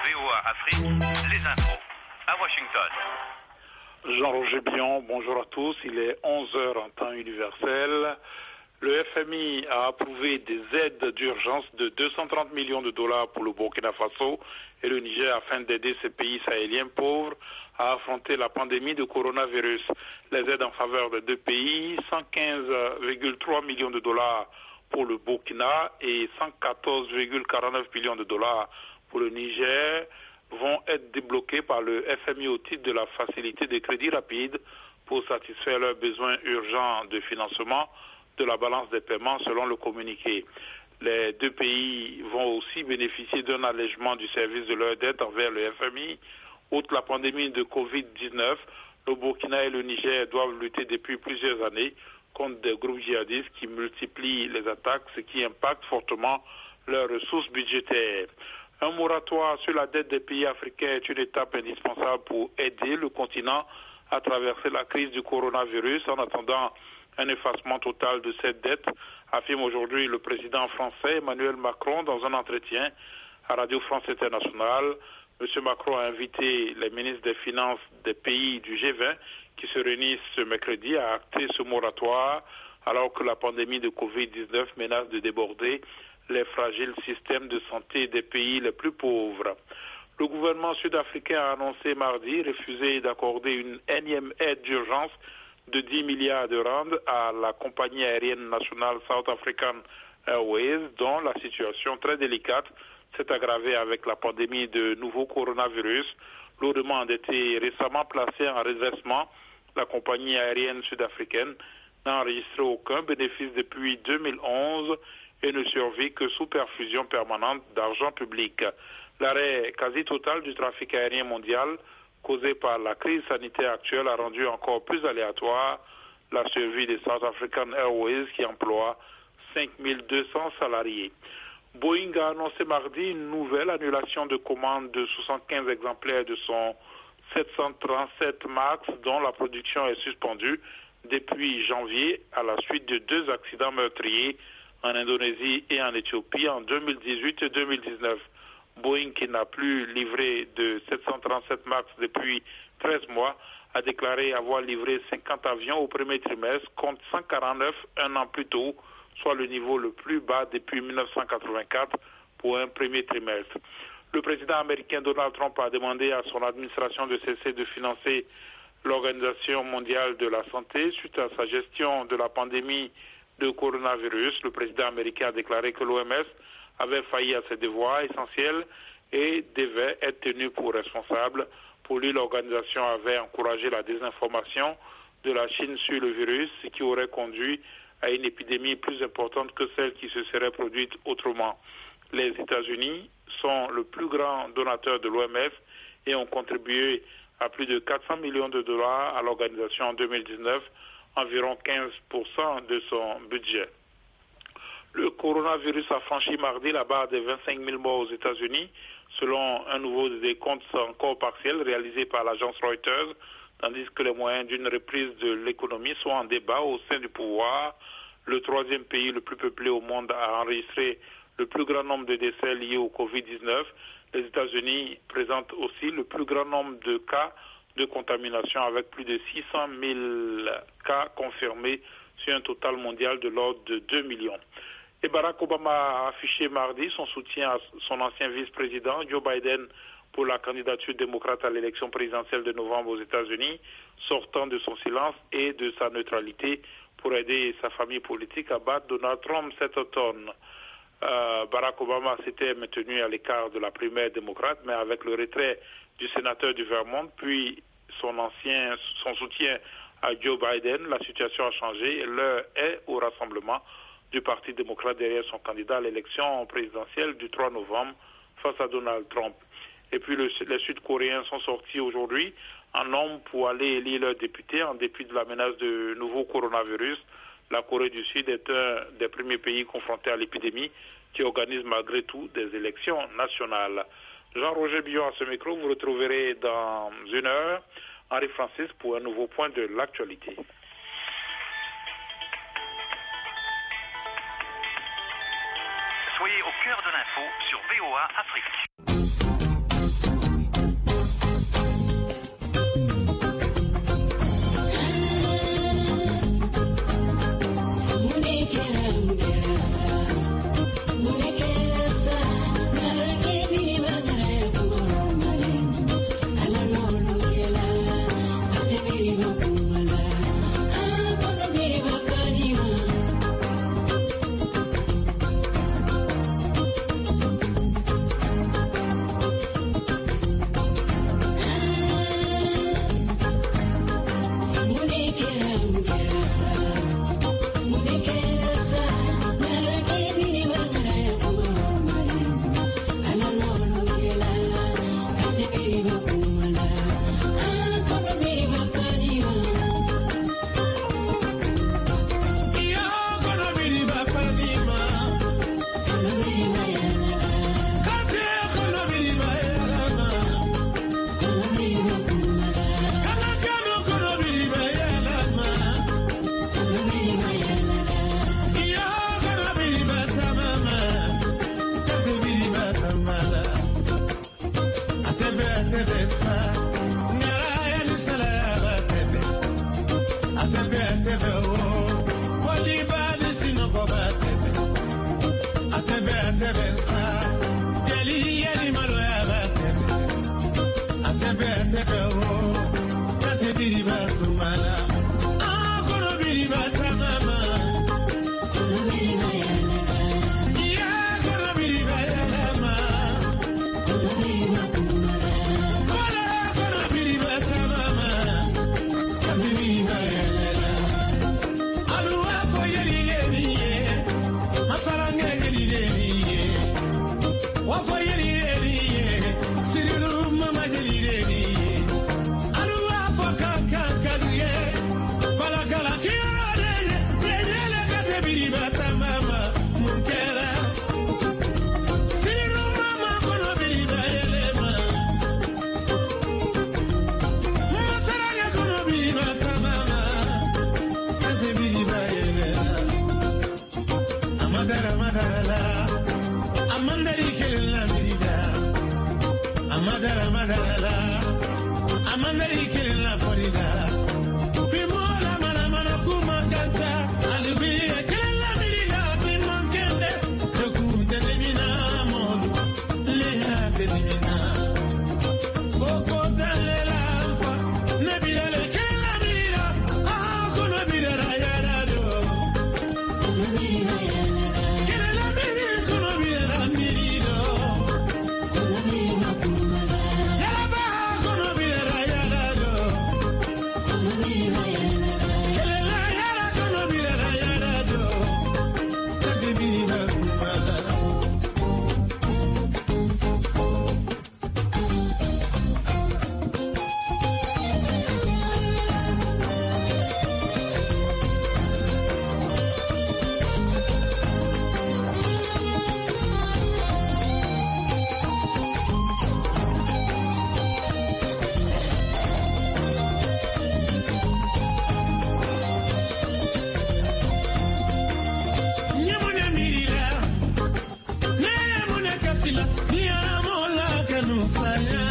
VOA Afrique, les infos à Washington. Jean-Roger Bion, bonjour à tous. Il est 11 heures en temps universel. Le FMI a approuvé des aides d'urgence de 230 millions de dollars pour le Burkina Faso et le Niger afin d'aider ces pays sahéliens pauvres à affronter la pandémie de coronavirus. Les aides en faveur de deux pays, 115,3 millions de dollars pour le Burkina et 114,49 millions de dollars pour le Niger, vont être débloqués par le FMI au titre de la facilité de crédit rapide pour satisfaire leurs besoins urgents de financement de la balance des paiements selon le communiqué. Les deux pays vont aussi bénéficier d'un allègement du service de leur dette envers le FMI. Outre la pandémie de Covid-19, le Burkina et le Niger doivent lutter depuis plusieurs années contre des groupes djihadistes qui multiplient les attaques, ce qui impacte fortement leurs ressources budgétaires. Un moratoire sur la dette des pays africains est une étape indispensable pour aider le continent à traverser la crise du coronavirus en attendant un effacement total de cette dette, affirme aujourd'hui le président français Emmanuel Macron dans un entretien à Radio France Internationale. M. Macron a invité les ministres des Finances des pays du G20 qui se réunissent ce mercredi à acter ce moratoire alors que la pandémie de Covid-19 menace de déborder les fragiles systèmes de santé des pays les plus pauvres. Le gouvernement sud-africain a annoncé mardi refuser d'accorder une énième aide d'urgence de 10 milliards de rand à la compagnie aérienne nationale South African Airways, dont la situation très délicate s'est aggravée avec la pandémie de nouveau coronavirus. Lourdement endettée et récemment placée en redressement, la compagnie aérienne sud-africaine n'a enregistré aucun bénéfice depuis 2011 et ne survit que sous perfusion permanente d'argent public. L'arrêt quasi total du trafic aérien mondial causé par la crise sanitaire actuelle a rendu encore plus aléatoire la survie des South African Airways qui emploie 5200 salariés. Boeing a annoncé mardi une nouvelle annulation de commande de 75 exemplaires de son 737 MAX dont la production est suspendue depuis janvier à la suite de deux accidents meurtriers en Indonésie et en Éthiopie en 2018 et 2019. Boeing, qui n'a plus livré de 737 MAX depuis 13 mois, a déclaré avoir livré 50 avions au premier trimestre, contre 149 un an plus tôt, soit le niveau le plus bas depuis 1984 pour un premier trimestre. Le président américain Donald Trump a demandé à son administration de cesser de financer l'Organisation mondiale de la santé suite à sa gestion de la pandémie de coronavirus. Le président américain a déclaré que l'OMS avait failli à ses devoirs essentiels et devait être tenu pour responsable. Pour lui, l'organisation avait encouragé la désinformation de la Chine sur le virus, ce qui aurait conduit à une épidémie plus importante que celle qui se serait produite autrement. Les États-Unis sont le plus grand donateur de l'OMS et ont contribué à plus de 400 millions de dollars à l'organisation en 2019, environ 15% de son budget. Le coronavirus a franchi mardi la barre des 25 000 morts aux États-Unis, selon un nouveau décompte encore partiel réalisé par l'agence Reuters, tandis que les moyens d'une reprise de l'économie sont en débat au sein du pouvoir. Le troisième pays le plus peuplé au monde a enregistré le plus grand nombre de décès liés au Covid-19. Les États-Unis présentent aussi le plus grand nombre de cas de contamination avec plus de 600 000 cas confirmés sur un total mondial de l'ordre de 2 millions. Et Barack Obama a affiché mardi son soutien à son ancien vice-président Joe Biden pour la candidature démocrate à l'élection présidentielle de novembre aux États-Unis, sortant de son silence et de sa neutralité pour aider sa famille politique à battre Donald Trump cet automne. Barack Obama s'était maintenu à l'écart de la primaire démocrate, mais avec le retrait du sénateur du Vermont, puis son soutien à Joe Biden, la situation a changé et l'heure est au rassemblement du Parti démocrate derrière son candidat à l'élection présidentielle du 3 novembre face à Donald Trump. Et puis les Sud-Coréens sont sortis aujourd'hui en nombre pour aller élire leurs députés en dépit de la menace de nouveau coronavirus. La Corée du Sud est un des premiers pays confrontés à l'épidémie qui organise malgré tout des élections nationales. Jean-Roger Billon à ce micro, vous retrouverez dans une heure Henri Francis pour un nouveau point de l'actualité. Soyez au cœur de l'info sur VOA Afrique. Ni amo la que no sale.